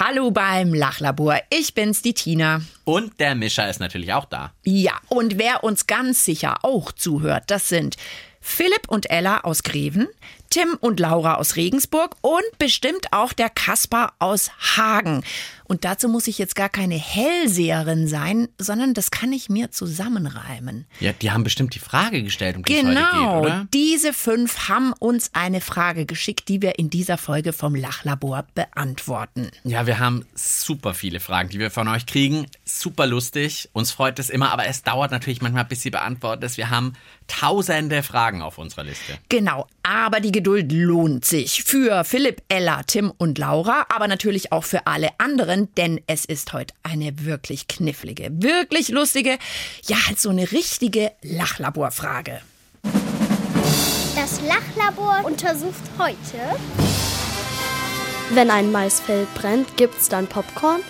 Hallo beim Lachlabor. Ich bin's, die Tina. Und der Mischa ist natürlich auch da. Ja, und wer uns ganz sicher auch zuhört, das sind Philipp und Ella aus Greven, Tim und Laura aus Regensburg und bestimmt auch der Kaspar aus Hagen. Und dazu muss ich jetzt gar keine Hellseherin sein, sondern das kann ich mir zusammenreimen. Ja, die haben bestimmt die Frage gestellt, um die es heute geht, oder? Genau, diese 5 haben uns eine Frage geschickt, die wir in dieser Folge vom Lachlabor beantworten. Ja, wir haben super viele Fragen, die wir von euch kriegen. Super lustig, uns freut es immer, aber es dauert natürlich manchmal, bis sie beantwortet ist. Wir haben tausende Fragen auf unserer Liste. Genau, aber die Geduld lohnt sich für Philipp, Ella, Tim und Laura, aber natürlich auch für alle anderen, denn es ist heute eine wirklich knifflige, wirklich lustige, ja, halt so eine richtige Lachlaborfrage. Das Lachlabor untersucht heute: Wenn ein Maisfeld brennt, gibt's dann Popcorn?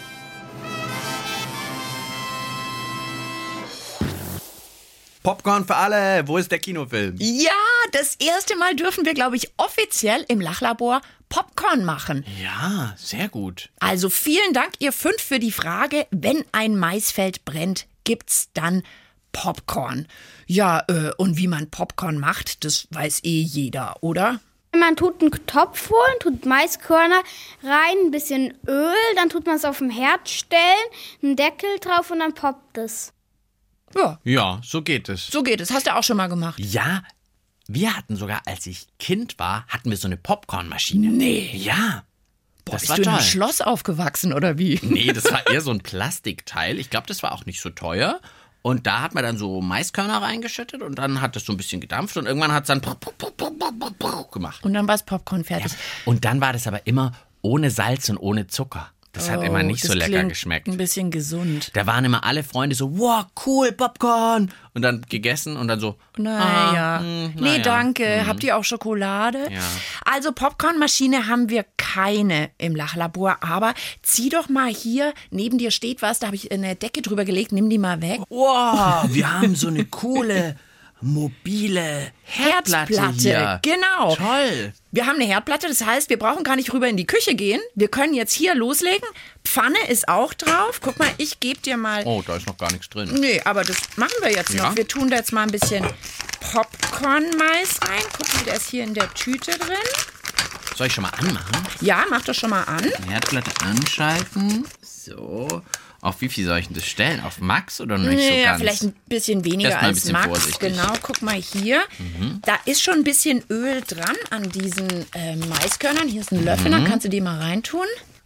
Popcorn für alle, wo ist der Kinofilm? Ja, das erste Mal dürfen wir, glaube ich, offiziell im Lachlabor Popcorn machen. Ja, sehr gut. Also vielen Dank, ihr 5, für die Frage, wenn ein Maisfeld brennt, gibt's dann Popcorn. Ja, und wie man Popcorn macht, das weiß eh jeder, oder? Man tut einen Topf holen, tut Maiskörner rein, ein bisschen Öl, dann tut man es auf den Herd stellen, einen Deckel drauf und dann poppt es. Ja, Ja, so geht es. so geht es. Hast du auch schon mal gemacht? Ja, wir hatten sogar, als ich Kind war, hatten wir so eine Popcornmaschine. Nee. Ja. Das Bist war du in einem toll. Schloss aufgewachsen, oder wie? Nee, das war eher so ein Plastikteil. Ich glaube, das war auch nicht so teuer. Und da hat man dann so Maiskörner reingeschüttet und dann hat das so ein bisschen gedampft und irgendwann hat es dann gemacht. Und dann war das Popcorn fertig. Und dann war das aber immer ohne Salz und ohne Zucker. Das hat immer nicht so das lecker klingt geschmeckt. ein bisschen gesund. Da waren immer alle Freunde so, wow, cool, Popcorn. Und dann gegessen und dann so, Naja. naja. Nee, danke. Habt ihr auch Schokolade? Ja. Also Popcornmaschine haben wir keine im Lachlabor, aber zieh doch mal hier, neben dir steht was, da habe ich eine Decke drüber gelegt, nimm die mal weg. wow, wir haben so eine coole, mobile Herdplatte hier. Genau. Toll. Wir haben eine Herdplatte, das heißt, wir brauchen gar nicht rüber in die Küche gehen. Wir können jetzt hier loslegen. Pfanne ist auch drauf. Guck mal, ich gebe dir mal... Oh, da ist noch gar nichts drin. Nee, aber das machen wir jetzt Ja. noch. Wir tun da jetzt mal ein bisschen Popcorn-Mais rein. Guck mal, der ist hier in der Tüte drin. Soll ich schon mal anmachen? Ja, mach das schon mal an. Herdplatte anschalten. So. Auf wie viel soll ich denn das stellen? Auf Max oder noch nicht so Ja, ganz? vielleicht ein bisschen weniger Erst mal ein als bisschen Max. vorsichtig. Genau, guck mal hier. Da ist schon ein bisschen Öl dran an diesen Maiskörnern. Hier ist ein Löffel, dann kannst du die mal reintun.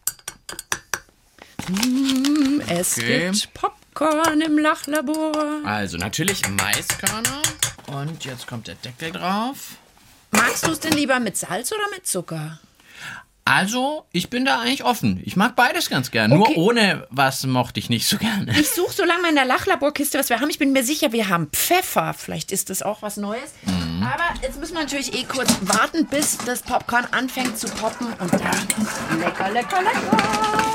Es Okay. gibt Popcorn im Lachlabor. Also natürlich Maiskörner. Und jetzt kommt der Deckel drauf. Magst du es denn lieber mit Salz oder mit Zucker? Also, ich bin da eigentlich offen. Ich mag beides ganz gern. Okay. Nur ohne was mochte ich nicht so gerne. Ich suche so lange mal in der Lachlaborkiste, was wir haben. Ich bin mir sicher, wir haben Pfeffer. Vielleicht ist das auch was Neues. Aber jetzt müssen wir natürlich kurz warten, bis das Popcorn anfängt zu poppen. Und dann lecker, lecker, lecker.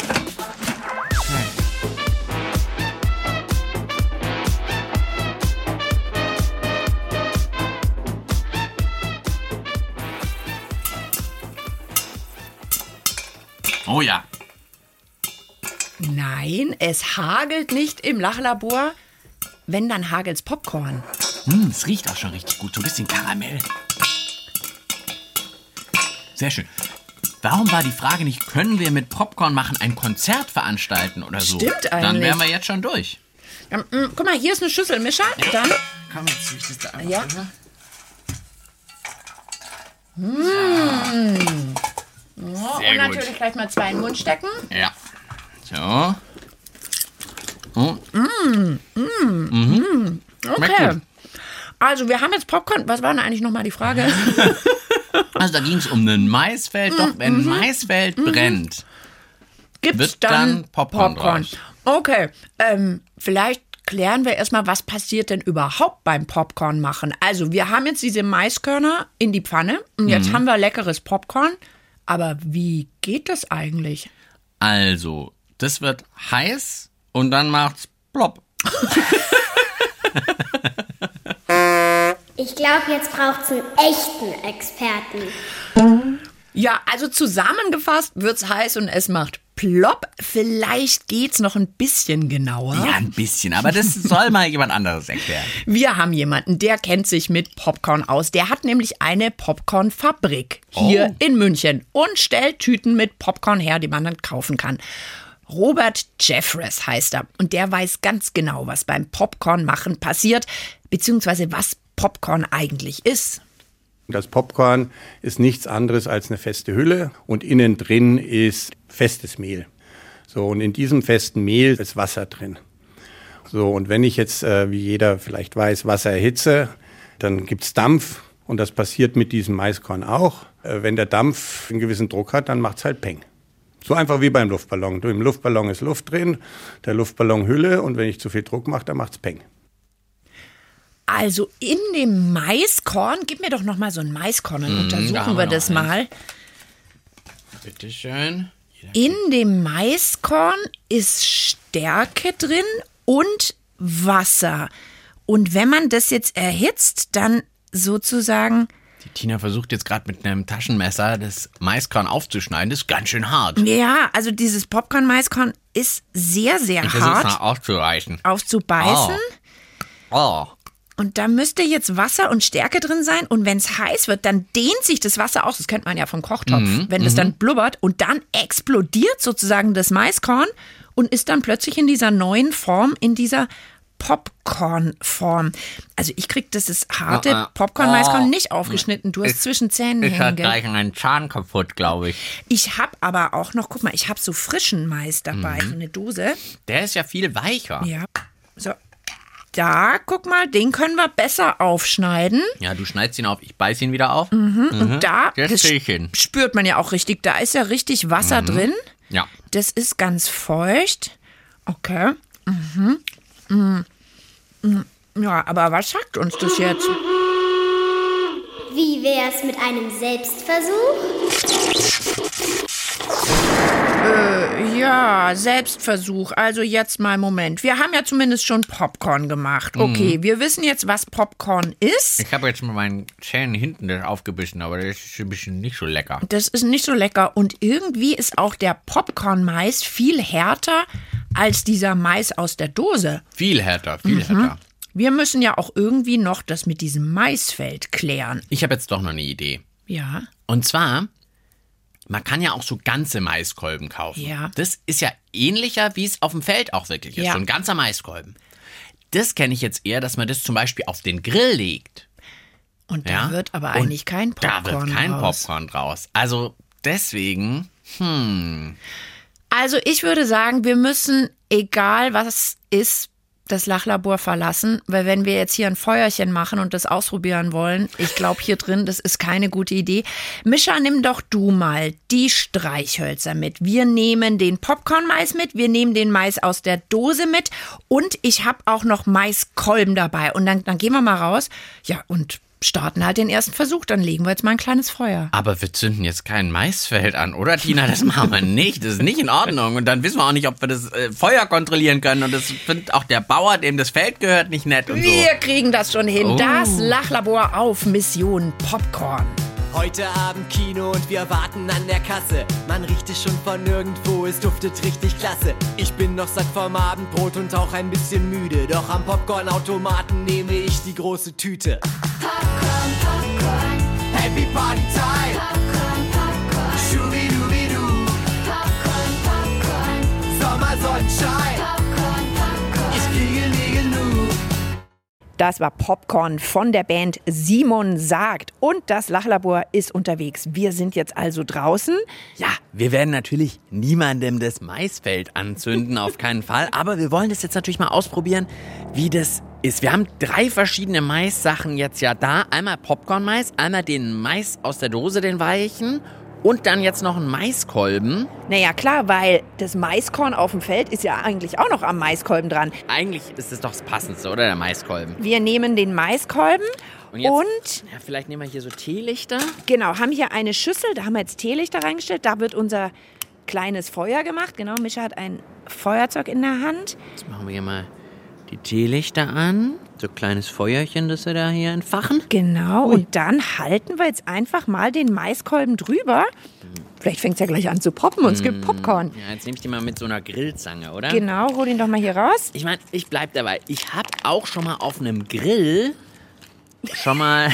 Oh ja. Nein, es hagelt nicht im Lachlabor. Wenn, dann hagelt's Popcorn. Es riecht auch schon richtig gut. So ein bisschen Karamell. Sehr schön. Warum war die Frage nicht, können wir mit Popcorn machen, ein Konzert veranstalten oder so? Stimmt Dann eigentlich. wären wir jetzt schon durch. Guck mal, hier ist eine Schüssel, Mischa. Dann Komm, jetzt zieh ich das da einfach Ja. rüber. und Sehr gut. natürlich gleich mal 2 in den Mund stecken. Ja. So. Oh. Schmeckt Okay. gut. Also, wir haben jetzt Popcorn. Was war denn eigentlich nochmal die Frage? Also da ging es um ein Maisfeld. Doch, wenn ein Maisfeld brennt, Gibt's wird dann dann Popcorn draus. Okay, vielleicht klären wir erstmal, was passiert denn überhaupt beim Popcorn machen. Also, wir haben jetzt diese Maiskörner in die Pfanne und jetzt haben wir leckeres Popcorn. Aber wie geht das eigentlich? Also, das wird heiß und dann macht's plopp. Ich glaube, jetzt braucht es einen echten Experten. Ja, also zusammengefasst wird's heiß und es macht plopp. Vielleicht geht's noch ein bisschen genauer. Ja, ein bisschen, aber das soll mal jemand anderes erklären. Wir haben jemanden, der kennt sich mit Popcorn aus. Der hat nämlich eine Popcornfabrik hier in München und stellt Tüten mit Popcorn her, die man dann kaufen kann. Robert Jeffress heißt er und der weiß ganz genau, was beim Popcorn-Machen passiert, beziehungsweise was Popcorn eigentlich ist. Das Popcorn ist nichts anderes als eine feste Hülle und innen drin ist festes Mehl. So, und in diesem festen Mehl ist Wasser drin. So, und wenn ich jetzt, wie jeder vielleicht weiß, Wasser erhitze, dann gibt's Dampf und das passiert mit diesem Maiskorn auch. Wenn der Dampf einen gewissen Druck hat, dann macht's halt Peng. So einfach wie beim Luftballon. Im Luftballon ist Luft drin, der Luftballon Hülle und wenn ich zu viel Druck mache, dann macht's Peng. Also in dem Maiskorn, gib mir doch noch mal so ein Maiskorn, dann untersuchen wir das mal. Bitteschön. In dem Maiskorn ist Stärke drin und Wasser. Und wenn man das jetzt erhitzt, dann sozusagen... Die Tina versucht jetzt gerade mit einem Taschenmesser das Maiskorn aufzuschneiden. Das ist ganz schön hart. Ja, also dieses Popcorn-Maiskorn ist sehr, sehr Ich versuche es hart mal aufzureißen. aufzubeißen. Oh. Und da müsste jetzt Wasser und Stärke drin sein. Und wenn es heiß wird, dann dehnt sich das Wasser aus. Das kennt man ja vom Kochtopf. Wenn es dann blubbert und dann explodiert sozusagen das Maiskorn und ist dann plötzlich in dieser neuen Form, in dieser Popcorn-Form. Also ich krieg das harte Popcorn-Maiskorn nicht aufgeschnitten. Du hast zwischen Zähnen Ich hängen, hatte gell? gleich einen Zahn kaputt, glaube ich. Ich habe aber auch noch, guck mal, ich habe so frischen Mais dabei, so eine Dose. Der ist ja viel weicher. Ja, so. Da, guck mal, den können wir besser aufschneiden. Ja, du schneidest ihn auf, ich beiß ihn wieder auf. Und da, Jetzt das krieg ich hin. spürt man ja auch richtig, da ist ja richtig Wasser drin. Ja. Das ist ganz feucht. Okay. Ja, aber was sagt uns das jetzt? Wie wär's mit einem Selbstversuch? Ja, Selbstversuch. Also jetzt mal Moment. Wir haben ja zumindest schon Popcorn gemacht. Okay, wir wissen jetzt, was Popcorn ist. Ich habe jetzt mit meinen Zähnen hinten das aufgebissen, aber das ist ein bisschen nicht so lecker. Das ist nicht so lecker. Und irgendwie ist auch der Popcorn-Mais viel härter als dieser Mais aus der Dose. Viel härter, viel härter. Wir müssen ja auch irgendwie noch das mit diesem Maisfeld klären. Ich habe jetzt doch noch eine Idee. Ja. Und zwar, man kann ja auch so ganze Maiskolben kaufen. Ja. Das ist ja ähnlicher, wie es auf dem Feld auch wirklich ist. Ja. So ein ganzer Maiskolben. Das kenne ich jetzt eher, dass man das zum Beispiel auf den Grill legt. Und da Ja? wird aber Und eigentlich kein Popcorn Da wird kein raus. Popcorn draus. Also deswegen, Also ich würde sagen, wir müssen, egal was ist, das Lachlabor verlassen, weil wenn wir jetzt hier ein Feuerchen machen und das ausprobieren wollen, ich glaube hier drin, das ist keine gute Idee. Mischa, nimm doch du mal die Streichhölzer mit. Wir nehmen den Popcorn-Mais mit, wir nehmen den Mais aus der Dose mit und ich habe auch noch Maiskolben dabei. Und dann gehen wir mal raus, ja, und starten halt den ersten Versuch. Dann legen wir jetzt mal ein kleines Feuer. aber wir zünden jetzt kein Maisfeld an, oder Tina? Das machen wir nicht. Das ist nicht in Ordnung. Und dann wissen wir auch nicht, ob wir das Feuer kontrollieren können. Und das findet auch der Bauer, dem das Feld gehört, nicht nett und so. Wir kriegen das schon hin. Oh. Das Lachlabor auf Mission Popcorn. Heute Abend Kino und wir warten an der Kasse. Man riecht es schon von nirgendwo, es duftet richtig klasse. Ich bin noch satt vom Abendbrot und auch ein bisschen müde. Doch am Popcornautomaten nehme ich die große Tüte. Popcorn, Popcorn, Happy Party Time! Popcorn, Popcorn, Schubidubidu! Popcorn, Popcorn, Sommersonnenschein! Popcorn, Popcorn. Ich kriege nie genug. Das war Popcorn von der Band Simon Sagt. Und das Lachlabor ist unterwegs. Wir sind jetzt also draußen. Ja, wir werden natürlich niemandem das Maisfeld anzünden, auf keinen Fall. Aber wir wollen das jetzt natürlich mal ausprobieren, wie das ist. Wir haben 3 verschiedene Maissachen jetzt ja da. Einmal Popcorn-Mais, einmal den Mais aus der Dose, den weichen. Und dann jetzt noch einen Maiskolben. Naja, klar, weil das Maiskorn auf dem Feld ist ja eigentlich auch noch am Maiskolben dran. Eigentlich ist es doch das Passendste, oder? Der Maiskolben. Wir nehmen den Maiskolben Und jetzt, und ja, vielleicht nehmen wir hier so Teelichter. genau, haben hier eine Schüssel, da haben wir jetzt Teelichter reingestellt. Da wird unser kleines Feuer gemacht. Genau, Mischa hat ein Feuerzeug in der Hand. Jetzt machen wir hier mal die Teelichter an. So ein kleines Feuerchen, das wir da hier entfachen. Genau, und dann halten wir jetzt einfach mal den Maiskolben drüber Vielleicht fängt es ja gleich an zu poppen und es gibt Popcorn. Ja, jetzt nehme ich die mal mit so einer Grillzange, oder? Genau, hol ihn doch mal hier raus. Ich meine, ich bleib dabei. Ich habe auch schon mal auf einem Grill schon mal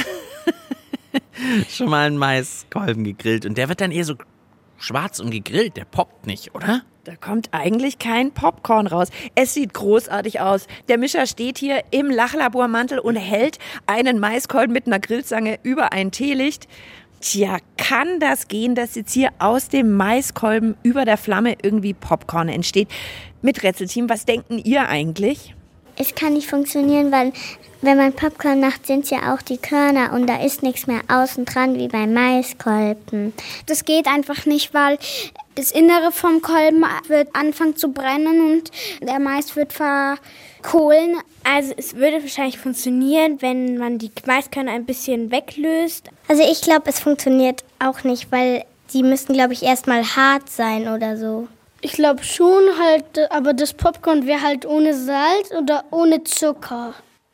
einen Maiskolben gegrillt. Und der wird dann eher so schwarz und gegrillt. Der poppt nicht, oder? Da kommt eigentlich kein Popcorn raus. Es sieht großartig aus. Der Mischer steht hier im Lachlabormantel und hält einen Maiskolben mit einer Grillzange über ein Teelicht. Tja, kann das gehen, dass jetzt hier aus dem Maiskolben über der Flamme irgendwie Popcorn entsteht? Mit Rätselteam, was denken ihr eigentlich? Es kann nicht funktionieren, weil wenn man Popcorn macht, sind ja auch die Körner und da ist nichts mehr außen dran wie beim Maiskolben. Das geht einfach nicht, weil das Innere vom Kolben wird anfangen zu brennen und der Mais wird verkohlen. Also es würde wahrscheinlich funktionieren, wenn man die Maiskörner ein bisschen weglöst. Also ich glaube, es funktioniert auch nicht, weil die müssten, glaube ich, erstmal hart sein oder so. Ich glaube schon halt, aber das Popcorn wäre halt ohne Salz oder ohne Zucker.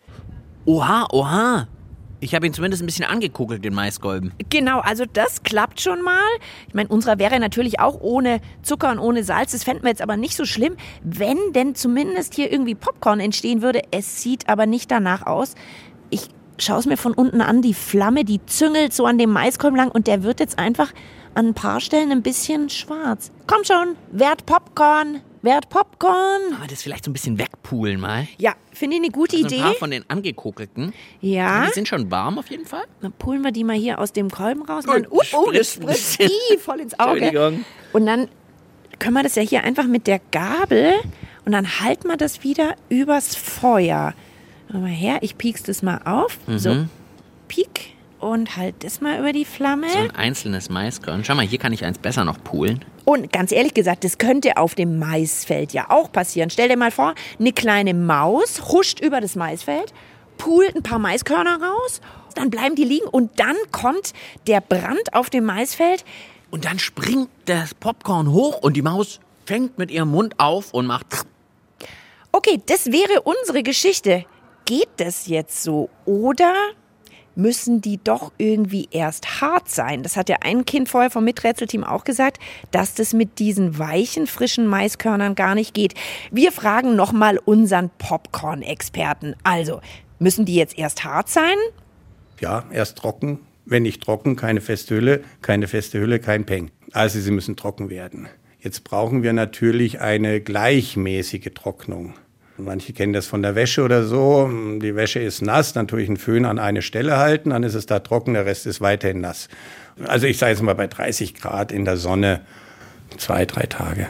Oha. Ich habe ihn zumindest ein bisschen angekokelt, den Maiskolben. Genau, also das klappt schon mal. Ich meine, unserer wäre natürlich auch ohne Zucker und ohne Salz. Das fänden wir jetzt aber nicht so schlimm, wenn denn zumindest hier irgendwie Popcorn entstehen würde. Es sieht aber nicht danach aus. Ich schaue es mir von unten an, die Flamme, die züngelt so an dem Maiskolben lang und der wird jetzt einfach an ein paar Stellen ein bisschen schwarz. Komm schon, werd Popcorn. Aber das vielleicht so ein bisschen wegpulen mal. Ja, finde ich eine gute Also Idee. ein paar von den angekokelten. Ja. Die sind schon warm auf jeden Fall. Dann pulen wir die mal hier aus dem Kolben raus. Oh, Und dann, das spritzt ein spritzt bisschen. voll ins Auge. Entschuldigung. Und dann können wir das ja hier einfach mit der Gabel und dann halten wir das wieder übers Feuer. Mal her, ich piek's das mal auf. So, piek. Und halt das mal über die Flamme. So ein einzelnes Maiskorn. Schau mal, hier kann ich eins besser noch poolen. Und ganz ehrlich gesagt, das könnte auf dem Maisfeld ja auch passieren. Stell dir mal vor, eine kleine Maus huscht über das Maisfeld, poolt ein paar Maiskörner raus, dann bleiben die liegen und dann kommt der Brand auf dem Maisfeld. Und dann springt das Popcorn hoch und die Maus fängt mit ihrem Mund auf und macht... Okay, das wäre unsere Geschichte. Geht das jetzt so? Oder müssen die doch irgendwie erst hart sein? Das hat ja ein Kind vorher vom Miträtselteam auch gesagt, dass das mit diesen weichen, frischen Maiskörnern gar nicht geht. Wir fragen nochmal unseren Popcorn-Experten. Also, müssen die jetzt erst hart sein? Ja, erst trocken. Wenn nicht trocken, keine feste Hülle, kein Peng. Also sie müssen trocken werden. Jetzt brauchen wir natürlich eine gleichmäßige Trocknung. Manche kennen das von der Wäsche oder so. Die Wäsche ist nass, dann tue ich einen Föhn an eine Stelle halten, dann ist es da trocken, der Rest ist weiterhin nass. Also ich sage jetzt mal bei 30 Grad in der Sonne 2-3 Tage.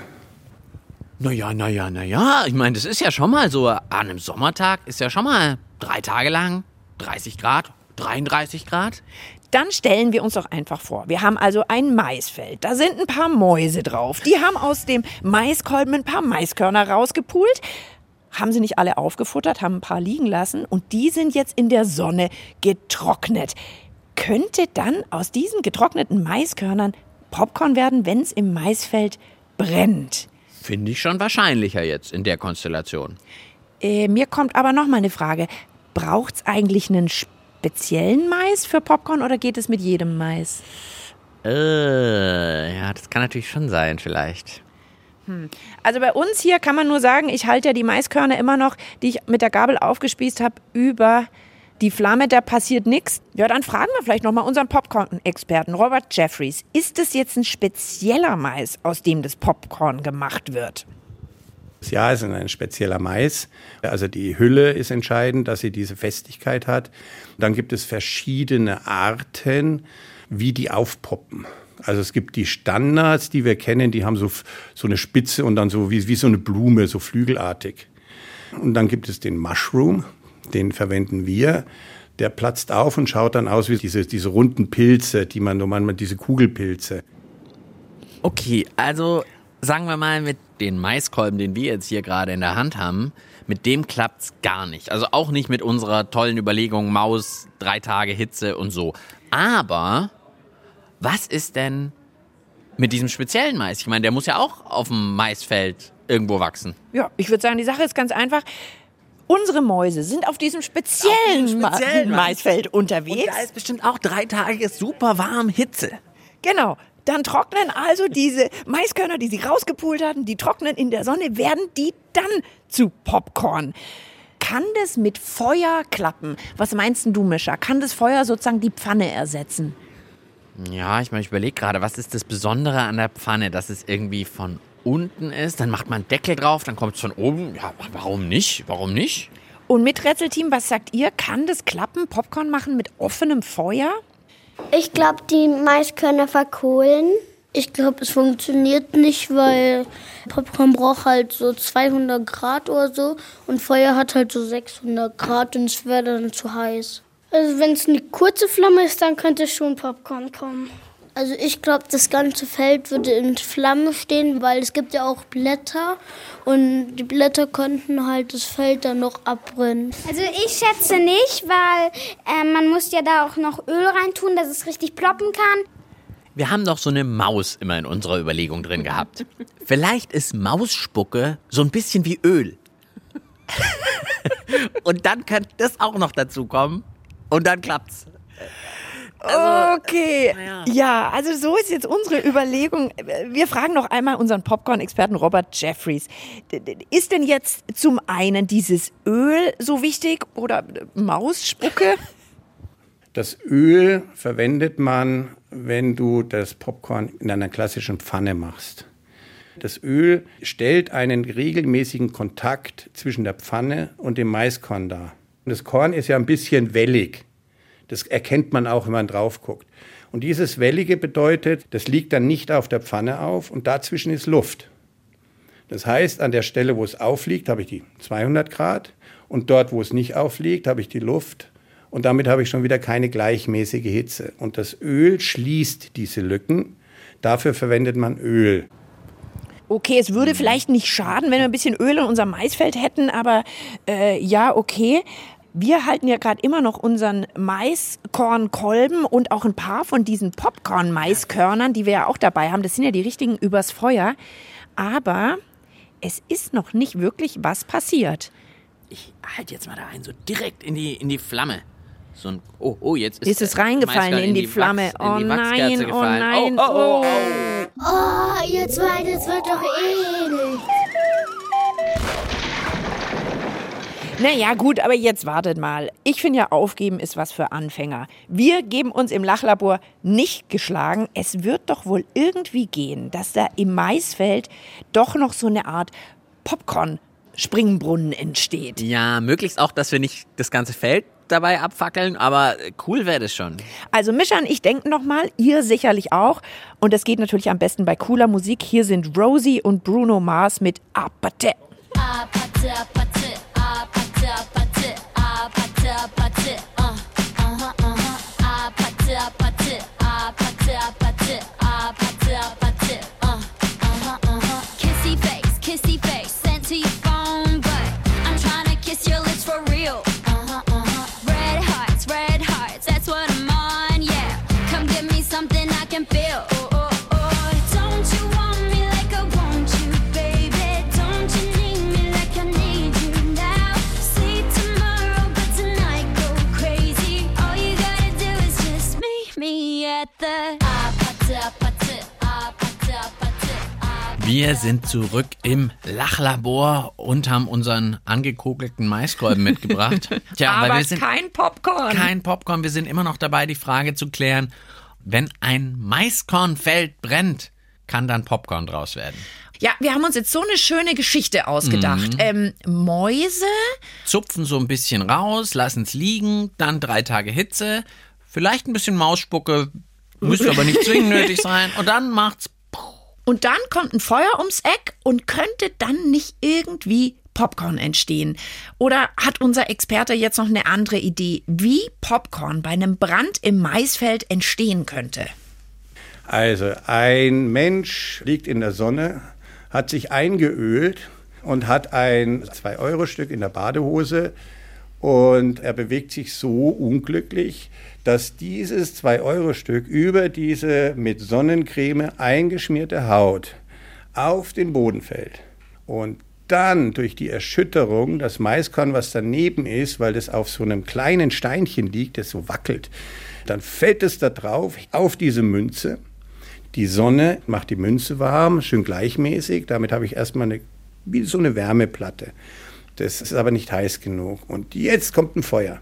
Naja. Ich meine, das ist ja schon mal so, an einem Sommertag ist ja schon mal 3 Tage lang 30 Grad, 33 Grad. Dann stellen wir uns doch einfach vor, wir haben also ein Maisfeld, da sind ein paar Mäuse drauf. Die haben aus dem Maiskolben ein paar Maiskörner rausgepult. Haben sie nicht alle aufgefuttert, haben ein paar liegen lassen und die sind jetzt in der Sonne getrocknet. Könnte dann aus diesen getrockneten Maiskörnern Popcorn werden, wenn es im Maisfeld brennt? Finde ich schon wahrscheinlicher jetzt in der Konstellation. Mir kommt aber noch mal eine Frage. Braucht es eigentlich einen speziellen Mais für Popcorn oder geht es mit jedem Mais? Ja, das kann natürlich schon sein vielleicht. Also bei uns hier kann man nur sagen, ich halte ja die Maiskörner immer noch, die ich mit der Gabel aufgespießt habe, über die Flamme, da passiert nichts. Ja, dann fragen wir vielleicht nochmal unseren Popcorn-Experten Robert Jeffries. Ist es jetzt ein spezieller Mais, aus dem das Popcorn gemacht wird? Ja, es ist ein spezieller Mais. Also die Hülle ist entscheidend, dass sie diese Festigkeit hat. Dann gibt es verschiedene Arten, wie die aufpoppen. Also es gibt die Standards, die wir kennen, die haben so eine Spitze und dann so wie so eine Blume, so flügelartig. Und dann gibt es den Mushroom, den verwenden wir. Der platzt auf und schaut dann aus wie diese runden Pilze, die man manchmal, diese Kugelpilze. Okay, also sagen wir mal, mit den Maiskolben, den wir jetzt hier gerade in der Hand haben, mit dem klappt's gar nicht. Also auch nicht mit unserer tollen Überlegung, Maus, 3 Tage Hitze und so. Aber was ist denn mit diesem speziellen Mais? Ich meine, der muss ja auch auf dem Maisfeld irgendwo wachsen. Ja, ich würde sagen, die Sache ist ganz einfach. Unsere Mäuse sind auf diesem speziellen Maisfeld unterwegs. Und da ist bestimmt auch 3 Tage super warm Hitze. Genau, Dann trocknen also diese Maiskörner, die sie rausgepult hatten, die trocknen in der Sonne, werden die dann zu Popcorn. Kann das mit Feuer klappen? Was meinst denn du, Mischa? Kann das Feuer sozusagen die Pfanne ersetzen? Ja, ich überlege gerade, was ist das Besondere an der Pfanne, dass es irgendwie von unten ist, dann macht man einen Deckel drauf, dann kommt es von oben. Ja, warum nicht? Warum nicht? Und Miträtselteam, was sagt ihr? Kann das klappen, Popcorn machen mit offenem Feuer? Ich glaube, die Maiskörner verkohlen. Ich glaube, es funktioniert nicht, weil Popcorn braucht halt so 200 Grad oder so und Feuer hat halt so 600 Grad und es wäre dann zu heiß. Also wenn es eine kurze Flamme ist, dann könnte schon Popcorn kommen. Also ich glaube, das ganze Feld würde in Flammen stehen, weil es gibt ja auch Blätter und die Blätter könnten halt das Feld dann noch abbrennen. Also ich schätze nicht, weil man muss ja da auch noch Öl reintun, dass es richtig ploppen kann. Wir haben doch so eine Maus immer in unserer Überlegung drin gehabt. Vielleicht ist Mausspucke so ein bisschen wie Öl. Und dann könnte das auch noch dazu kommen und dann klappt's. Also, okay, ja, also so ist jetzt unsere Überlegung. Wir fragen noch einmal unseren Popcorn-Experten Robert Jeffries. Ist denn jetzt zum einen dieses Öl so wichtig oder Mausspucke? Das Öl verwendet man, wenn du das Popcorn in einer klassischen Pfanne machst. Das Öl stellt einen regelmäßigen Kontakt zwischen der Pfanne und dem Maiskorn dar. Das Korn ist ja ein bisschen wellig. Das erkennt man auch, wenn man drauf guckt. Und dieses Wellige bedeutet, das liegt dann nicht auf der Pfanne auf und dazwischen ist Luft. Das heißt, an der Stelle, wo es aufliegt, habe ich die 200 Grad und dort, wo es nicht aufliegt, habe ich die Luft. Und damit habe ich schon wieder keine gleichmäßige Hitze. Und das Öl schließt diese Lücken. Dafür verwendet man Öl. Okay, es würde vielleicht nicht schaden, wenn wir ein bisschen Öl in unserem Maisfeld hätten, aber ja, okay. Wir halten ja gerade immer noch unseren Maiskornkolben und auch ein paar von diesen Popcorn-Maiskörnern, die wir ja auch dabei haben. Das sind ja die richtigen übers Feuer. Aber es ist noch nicht wirklich was passiert. Ich halte jetzt mal da ein, so direkt in die Flamme. So ein, jetzt ist es reingefallen in die Flamme. Oh nein, oh nein. Oh. Oh, ihr zwei, das wird doch ähnlich. Naja, gut, aber jetzt wartet mal. Ich finde ja, aufgeben ist was für Anfänger. Wir geben uns im Lachlabor nicht geschlagen. Es wird doch wohl irgendwie gehen, dass da im Maisfeld doch noch so eine Art Popcorn-Springbrunnen entsteht. Ja, möglichst auch, dass wir nicht das ganze Feld dabei abfackeln, aber cool wäre das schon. Also Mischa und ich denken nochmal, ihr sicherlich auch. Und das geht natürlich am besten bei cooler Musik. Hier sind Rosie und Bruno Mars mit Apate. Apate, apate, apate, apate, apate, apate, apate, apate, apate, apate, apate, apate, kissy face, sent to your phone, but I'm trying to kiss your lips for real. Red hearts, that's what I'm on, yeah. Come give me something I can feel. Don't you want me like I want you, baby? Don't you need me like I need you now? See tomorrow, but tonight go crazy. All you gotta do is just meet me at the apate, apate, apate, apate. Wir sind zurück im Lachlabor und haben unseren angekokelten Maiskolben mitgebracht. Tja, Aber weil wir sind kein Popcorn. kein Popcorn. Wir sind immer noch dabei, die Frage zu klären, wenn ein Maiskornfeld brennt, kann dann Popcorn draus werden. Ja, wir haben uns jetzt so eine schöne Geschichte ausgedacht. Mäuse? Zupfen so ein bisschen raus, lassen es liegen, dann 3 Tage Hitze, vielleicht ein bisschen Mausspucke, müsste aber nicht zwingend nötig sein. Und dann macht's. Und dann kommt ein Feuer ums Eck und könnte dann nicht irgendwie Popcorn entstehen? Oder hat unser Experte jetzt noch eine andere Idee, wie Popcorn bei einem Brand im Maisfeld entstehen könnte? Also ein Mensch liegt in der Sonne, hat sich eingeölt und hat ein 2-Euro-Stück in der Badehose und er bewegt sich so unglücklich, dass dieses 2-Euro-Stück über diese mit Sonnencreme eingeschmierte Haut auf den Boden fällt. Und dann durch die Erschütterung das Maiskorn, was daneben ist, weil das auf so einem kleinen Steinchen liegt, das so wackelt, dann fällt es da drauf, auf diese Münze. Die Sonne macht die Münze warm, schön gleichmäßig. Damit habe ich erstmal wie so eine Wärmeplatte. Das ist aber nicht heiß genug. Und jetzt kommt ein Feuer.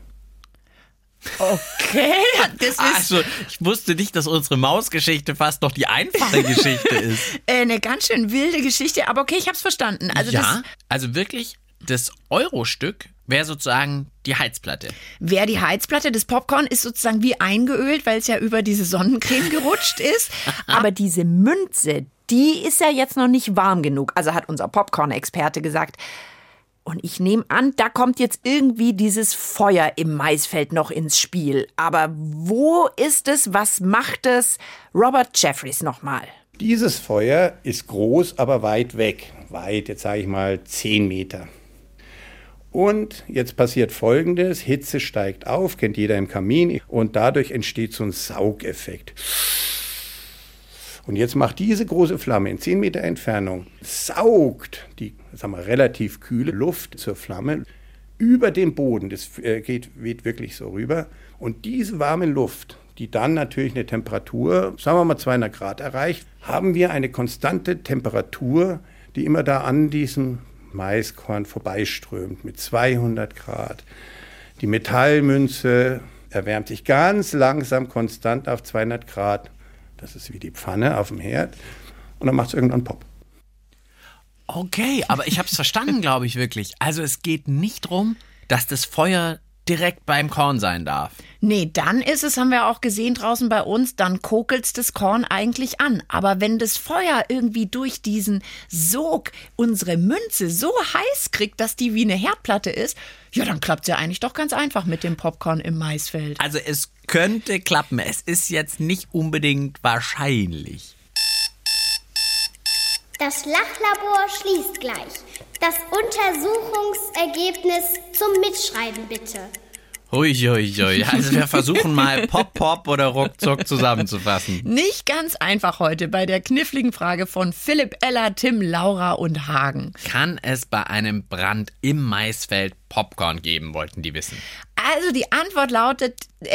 Okay, das ist Also, ich wusste nicht, dass unsere Mausgeschichte fast noch die einfache Geschichte ist. eine ganz schön wilde Geschichte, aber okay, ich habe es verstanden. Also Ja, also wirklich, das Euro-Stück wäre sozusagen die Heizplatte. Die Heizplatte des Popcorn ist sozusagen wie eingeölt, weil es ja über diese Sonnencreme gerutscht ist. Aber diese Münze, die ist ja jetzt noch nicht warm genug. Also hat unser Popcorn-Experte gesagt. Und ich nehme an, da kommt jetzt irgendwie dieses Feuer im Maisfeld noch ins Spiel. Aber wo ist es? Was macht es? Robert Jeffries nochmal. Dieses Feuer ist groß, aber weit weg. Weit, jetzt sage ich mal 10 Meter. Und jetzt passiert Folgendes. Hitze steigt auf, kennt jeder im Kamin. Und dadurch entsteht so ein Saugeffekt. Und jetzt macht diese große Flamme in 10 Meter Entfernung, saugt die, sagen wir, relativ kühle Luft zur Flamme über den Boden. Das weht wirklich so rüber. Und diese warme Luft, die dann natürlich eine Temperatur, sagen wir mal 200 Grad erreicht, haben wir eine konstante Temperatur, die immer da an diesem Maiskorn vorbeiströmt mit 200 Grad. Die Metallmünze erwärmt sich ganz langsam konstant auf 200 Grad. Das ist wie die Pfanne auf dem Herd. Und dann macht es irgendwann Pop. Okay, aber ich habe es verstanden, glaube ich wirklich. Also es geht nicht darum, dass das Feuer direkt beim Korn sein darf. Nee, dann ist es, haben wir auch gesehen draußen bei uns, dann kokelt's das Korn eigentlich an. Aber wenn das Feuer irgendwie durch diesen Sog unsere Münze so heiß kriegt, dass die wie eine Herdplatte ist, ja, dann klappt's ja eigentlich doch ganz einfach mit dem Popcorn im Maisfeld. Also es könnte klappen. Es ist jetzt nicht unbedingt wahrscheinlich. Das Lachlabor schließt gleich. Das Untersuchungsergebnis zum Mitschreiben bitte. Hui. Also wir versuchen mal Pop oder Ruckzuck zusammenzufassen. Nicht ganz einfach heute bei der kniffligen Frage von Philipp, Ella, Tim, Laura und Hagen. Kann es bei einem Brand im Maisfeld Popcorn geben, wollten die wissen. Also die Antwort lautet,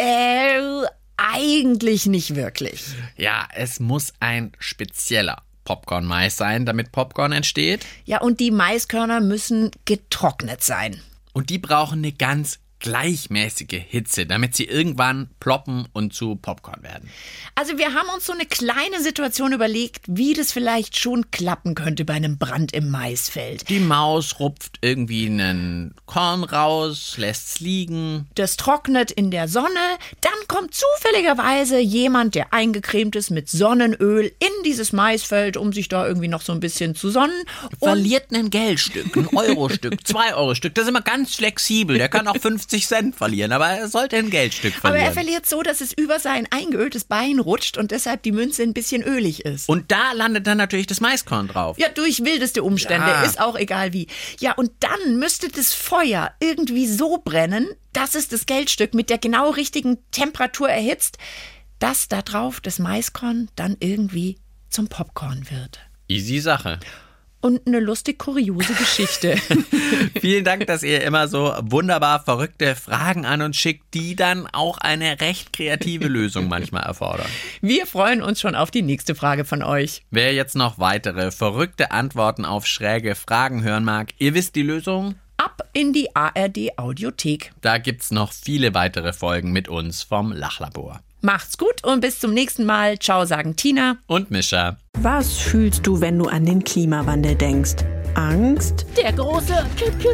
eigentlich nicht wirklich. Ja, es muss ein spezieller Popcorn-Mais sein, damit Popcorn entsteht. Ja, und die Maiskörner müssen getrocknet sein. Und die brauchen eine ganz gleichmäßige Hitze, damit sie irgendwann ploppen und zu Popcorn werden. Also wir haben uns so eine kleine Situation überlegt, wie das vielleicht schon klappen könnte bei einem Brand im Maisfeld. Die Maus rupft irgendwie einen Korn raus, lässt's liegen. Das trocknet in der Sonne, dann kommt zufälligerweise jemand, der eingecremt ist mit Sonnenöl in dieses Maisfeld, um sich da irgendwie noch so ein bisschen zu sonnen. Verliert ein Geldstück, ein Eurostück, 2-Euro-Stück. Das ist immer ganz flexibel. Der kann auch 50 Cent verlieren, aber er sollte ein Geldstück verlieren. Aber er verliert so, dass es über sein eingeöltes Bein rutscht und deshalb die Münze ein bisschen ölig ist. Und da landet dann natürlich das Maiskorn drauf. Ja, durch wildeste Umstände, Ja. ist auch egal wie. Ja, und dann müsste das Feuer irgendwie so brennen, dass es das Geldstück mit der genau richtigen Temperatur erhitzt, dass da drauf das Maiskorn dann irgendwie zum Popcorn wird. Easy Sache. Und eine lustig kuriose Geschichte. Vielen Dank, dass ihr immer so wunderbar verrückte Fragen an uns schickt, die dann auch eine recht kreative Lösung manchmal erfordern. Wir freuen uns schon auf die nächste Frage von euch. Wer jetzt noch weitere verrückte Antworten auf schräge Fragen hören mag, ihr wisst die Lösung? Ab in die ARD-Audiothek. Da gibt's noch viele weitere Folgen mit uns vom Lachlabor. Macht's gut und bis zum nächsten Mal. Ciao, sagen Tina Und Mischa. Was fühlst du, wenn du an den Klimawandel denkst? Angst? Der große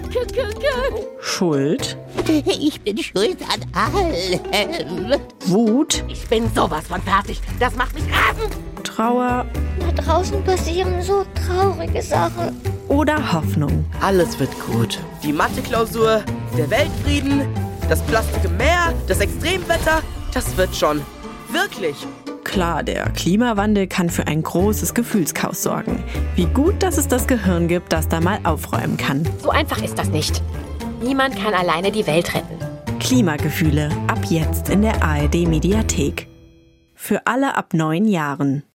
Schuld? Ich bin schuld an allem. Wut? Ich bin sowas von fertig. Das macht mich rasend. Trauer? Da draußen passieren so traurige Sachen. Oder Hoffnung? Alles wird gut. Die Mathe-Klausur, der Weltfrieden, das plastische Meer, das Extremwetter, das wird schon. Wirklich. Klar, der Klimawandel kann für ein großes Gefühlschaos sorgen. Wie gut, dass es das Gehirn gibt, das da mal aufräumen kann. So einfach ist das nicht. Niemand kann alleine die Welt retten. Klimagefühle, ab jetzt in der ARD-Mediathek. Für alle ab 9 Jahren.